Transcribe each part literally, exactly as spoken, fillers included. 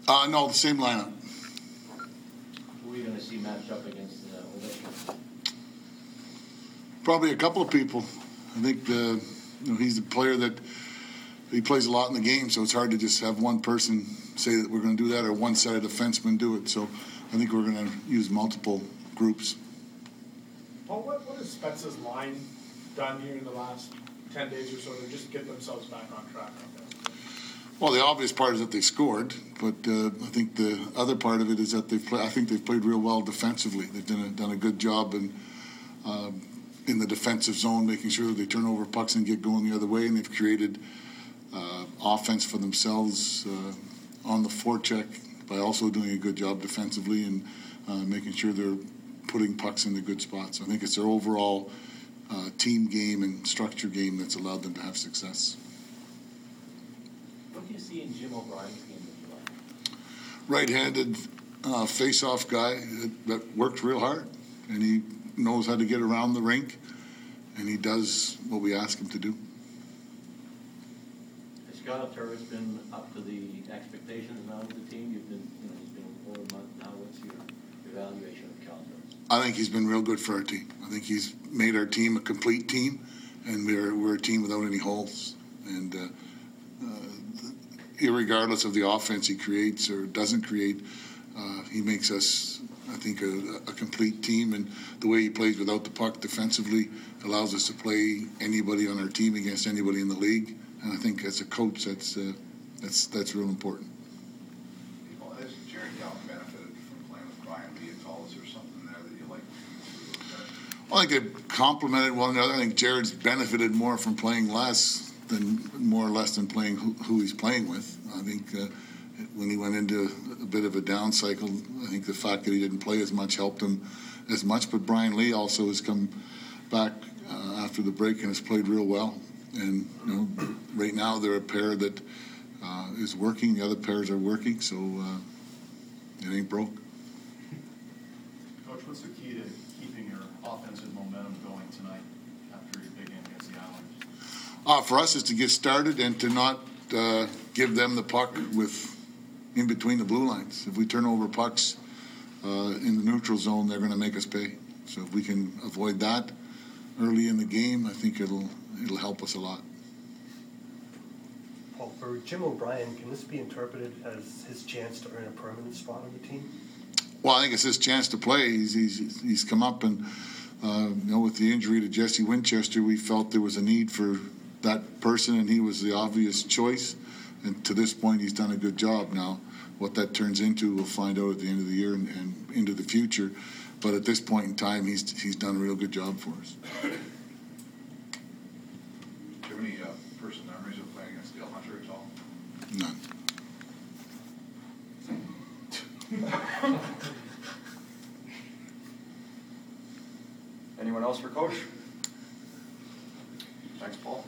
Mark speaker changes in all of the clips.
Speaker 1: Uh, no, the same lineup.
Speaker 2: Who are you going to see matched up against uh, Ovechkin?
Speaker 1: Probably a couple of people. I think the, you know, he's a player that he plays a lot in the game, so it's hard to just have one person say that we're going to do that or one set of defensemen do it. So I think we're going to use multiple groups.
Speaker 3: Paul, what, what has Spezza's line done here in the last ten days or so to just get themselves back on track?
Speaker 1: Well, the obvious part is that they scored, but uh, I think the other part of it is that they've play, I think they've played real well defensively. They've done a, done a good job in, uh, in the defensive zone, making sure that they turn over pucks and get going the other way, and they've created uh, offense for themselves uh, on the forecheck by also doing a good job defensively and uh, making sure they're putting pucks in the good spots. I think it's their overall uh, team game and structure game that's allowed them to have success.
Speaker 2: What do you see in Jim O'Brien's game that you like?
Speaker 1: Right-handed uh, face-off guy that, that works real hard, and he knows how to get around the rink, and he does what we ask him to do.
Speaker 2: Has Scott Turris been up to the expectations now with the team? You've been, you know, he's been over a month now. What's your evaluation of Cal Turris?
Speaker 1: I think he's been real good for our team. I think he's made our team a complete team, and we're we're a team without any holes. And uh, uh, irregardless of the offense he creates or doesn't create, uh, he makes us, I think, a, a complete team. And the way he plays without the puck defensively allows us to play anybody on our team against anybody in the league. And I think as a coach, that's uh, that's that's real important.
Speaker 4: Well, has Jared Gallen benefited from playing with Brian Lee at all? Is there something there that you like?
Speaker 1: Well, I think they've complemented one another. I think Jared's benefited more from playing less than more or less than playing who, who he's playing with. I think uh, when he went into a bit of a down cycle, I think the fact that he didn't play as much helped him as much. But Brian Lee also has come back uh, after the break and has played real well. And you know, right now they're a pair that uh, is working. The other pairs are working, so uh, it ain't broke.
Speaker 5: Coach, what's the key to keeping your offensive momentum going tonight after your big game against the Islanders?
Speaker 1: Uh, for us, is to get started and to not uh, give them the puck with in between the blue lines. If we turn over pucks uh, in the neutral zone, they're going to make us pay. So if we can avoid that early in the game, I think it'll it'll help us a lot.
Speaker 6: Paul, for Jim O'Brien, can this be interpreted as his chance to earn a permanent spot on the team?
Speaker 1: Well, I think it's his chance to play. He's he's, he's come up and uh, you know, with the injury to Jesse Winchester, we felt there was a need for that person, and he was the obvious choice. And to this point, he's done a good job. Now, what that turns into, we'll find out at the end of the year and, and into the future. But at this point in time, he's he's done a real good job for us.
Speaker 4: Do you have any uh, personal memories of playing against Dale Hunter at all?
Speaker 1: None.
Speaker 7: Anyone else for Coach? Thanks, Paul.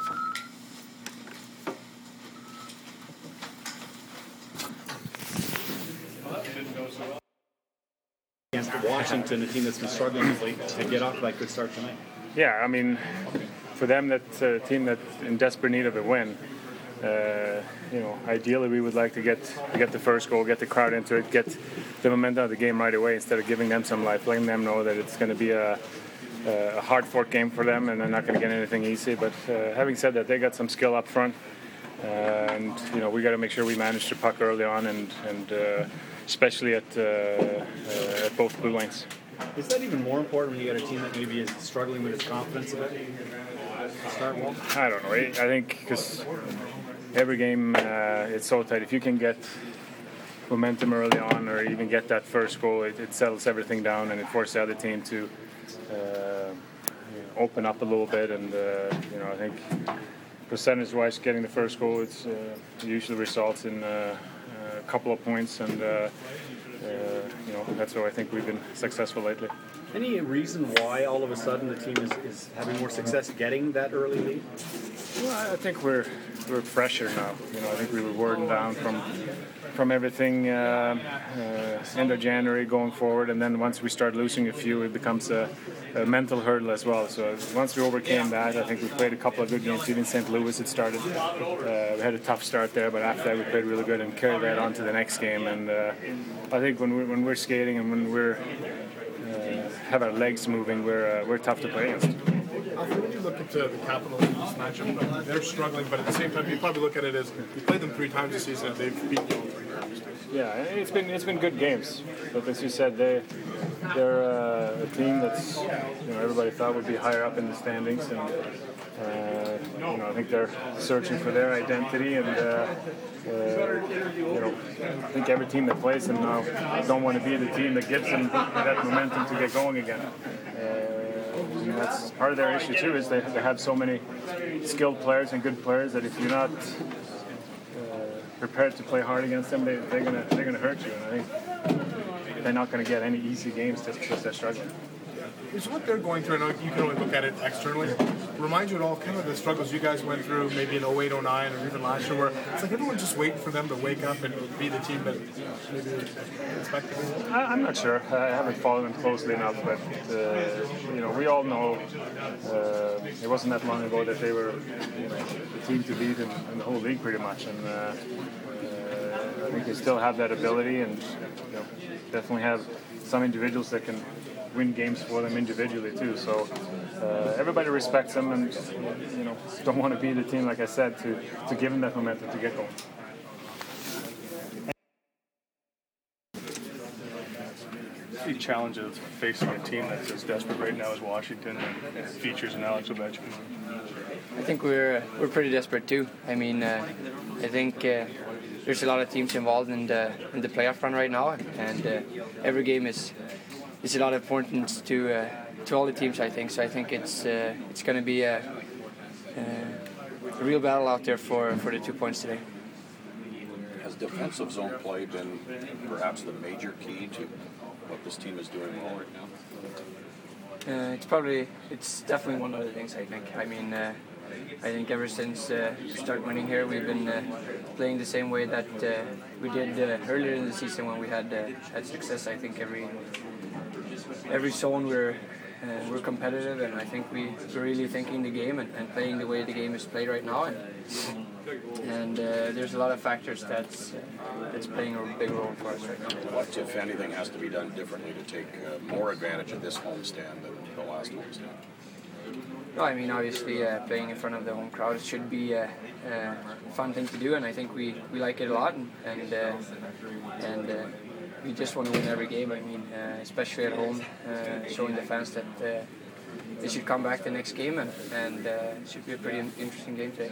Speaker 8: Against Washington, a team that's been struggling of late, to get off to that good start tonight.
Speaker 9: Yeah, I mean, for them, that's a team that's in desperate need of a win. Uh, you know, ideally we would like to get to get the first goal, get the crowd into it, get the momentum of the game right away instead of giving them some life, letting them know that it's going to be a, a hard-fought game for them and they're not going to get anything easy. But uh, having said that, they got some skill up front, uh, and you know we got to make sure we manage the puck early on, and and uh, especially at uh, uh, at both blue lines.
Speaker 8: Is that even more important when you got a team that maybe is struggling with its confidence a bit to start well?
Speaker 9: I don't know. I think because every game uh, it's so tight. If you can get momentum early on, or even get that first goal, it, it settles everything down and it forces the other team to uh, open up a little bit. And uh, you know, I think percentage-wise, getting the first goal, it's uh, usually results in uh, a couple of points, and uh, uh, you know that's why I think we've been successful lately.
Speaker 8: Any reason why all of a sudden the team is, is having more success getting that early lead?
Speaker 9: Well, I think we're we're fresher now. You know, I think we were worn down from from everything uh, uh, end of January going forward, and then once we start losing a few, it becomes a, a mental hurdle as well. So once we overcame that, I think we played a couple of good games. Even Saint Louis, it started. Uh, we had a tough start there, but after that, we played really good and carried that on to the next game. And uh, I think when we when we're skating and when we're uh, have our legs moving, we're uh, we're tough to play against.
Speaker 3: Alfred, when you look at the, the Capitals in this matchup, they're struggling, but at the same time, you probably look at it as you played them three times this season and they've beaten you all three times.
Speaker 9: Yeah, it's been it's been good games, but as you said, they they're uh, a team that's you know everybody thought would be higher up in the standings, and uh, you know I think they're searching for their identity, and uh, uh, you know I think every team that plays them now don't want to be the team that gives them that momentum to get going again. Uh, And that's part of their issue too, is they, they have so many skilled players and good players that if you're not uh, prepared to play hard against them, they, they're gonna they're gonna hurt you. And I think they're not gonna get any easy games just because they're struggling.
Speaker 3: Is what they're going through, I know you can only look at it externally, remind you at all kind of the struggles you guys went through maybe in oh eight, oh nine, or even last year, where it's like everyone's just waiting for them to wake up and be the team that maybe they're expecting?
Speaker 9: I, I'm not sure. I haven't followed them closely enough, but uh, you know, we all know uh, it wasn't that long ago that they were you know, the team to beat in, in the whole league pretty much, and uh, uh, I think they still have that ability, and you know, definitely have some individuals that can win games for them individually too. So uh, everybody respects them, and you know don't want to be the team, like I said, to to give them that momentum to get going.
Speaker 7: The challenge of facing a team that's as desperate right now as Washington and features an Alex Ovechkin.
Speaker 10: I think we're we're pretty desperate too. I mean, uh, I think uh, there's a lot of teams involved in the in the playoff run right now, and uh, every game is is a lot of importance to uh, to all the teams. I think so. I think it's uh, it's going to be a, a real battle out there for for the two points today.
Speaker 11: Has defensive zone play been perhaps the major key to what this team is doing well right now?
Speaker 10: Uh, it's probably, it's definitely one of the things, I think. I mean, uh, I think ever since uh, we started winning here, we've been uh, playing the same way that uh, we did uh, earlier in the season when we had uh, had success. I think every every zone we're uh, we're competitive, and I think we, we're really thinking the game and, and playing the way the game is played right now. And, and uh, there's a lot of factors that's uh, that's playing a big role for us right now.
Speaker 11: What, if anything, has to be done differently to take uh, more advantage of this homestand than the last homestand?
Speaker 10: No, I mean, obviously uh, playing in front of the home crowd should be a, a fun thing to do, and I think we, we like it a lot, and and, uh, and uh, we just want to win every game. I mean, uh, especially at home, uh, showing the fans that uh, they should come back the next game, and, and uh, it should be a pretty interesting game today.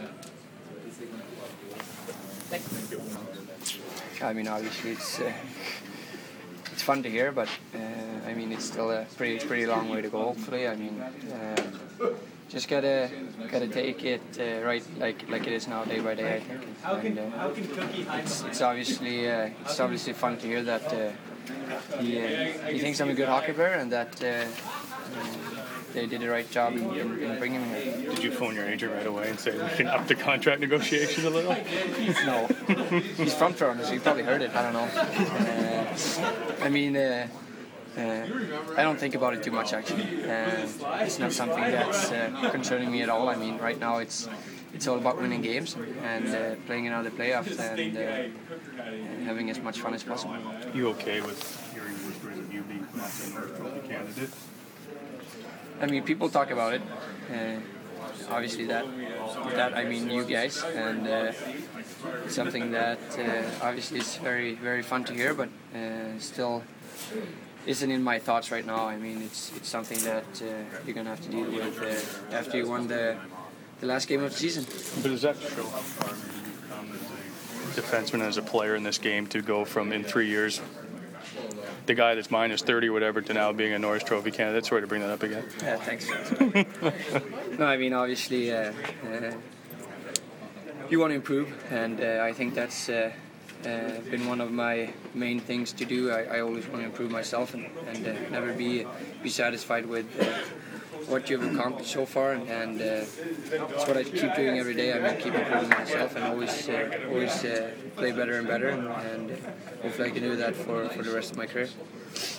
Speaker 10: I mean, obviously it's uh, it's fun to hear, but uh, I mean it's still a pretty pretty long way to go. Hopefully, I mean, uh, just gotta gotta take it uh, right like like it is now, day by day. I think. And, uh, it's, it's obviously uh, it's obviously fun to hear that uh, he uh, he thinks I'm a good hockey player, and that uh, uh, they did the right job in, in, in bringing me here.
Speaker 7: Did you phone your agent right away and say we can up the contract negotiations a little?
Speaker 10: No. He's from Toronto, so he probably heard it. I don't know. Uh, I mean, uh, uh, I don't think about it too much, actually. Uh, it's not something that's uh, concerning me at all. I mean, right now it's it's all about winning games and uh, playing in other playoffs and, uh, and having as much fun as possible.
Speaker 7: You okay with hearing whispers of you being National North Trophy candidate?
Speaker 10: I mean, people talk about it. Uh, obviously, that that I mean, you guys, and uh, it's something that uh, obviously is very very fun to hear, but uh, still isn't in my thoughts right now. I mean, it's it's something that uh, you're gonna have to deal with uh, after you won the the last game of the season.
Speaker 7: But does that show how far you've come as a defenseman, as a player in this game, to go from in three years? The guy that's minus thirty or whatever to now being a Norris Trophy candidate. Sorry to bring that up again.
Speaker 10: Yeah, thanks. No, I mean, obviously, uh, uh, you want to improve, and uh, I think that's uh, uh, been one of my main things to do. I, I always want to improve myself and, and uh, never be be satisfied with uh, what you've accomplished so far, and, and uh, it's what I keep doing every day. I mean, keep improving myself and always uh, always uh, play better and better, and, and hopefully I can do that for, for the rest of my career.